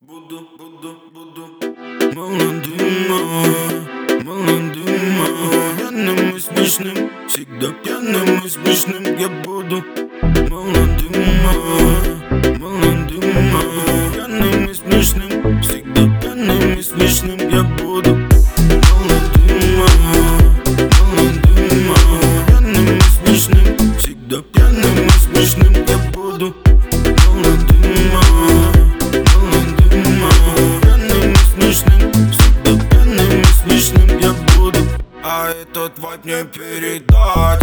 Буду молодым, пьяным и смешным, всегда пьяным и смешным. Я буду молодым, пьяным и смешным, всегда пьяным и смешным. Я буду молодым, пьяным и смешным, всегда пьяным и смешным. Я буду молодым, пьяным и смешным, всегда пьяным и смешным. Я буду, а этот вайб не передать.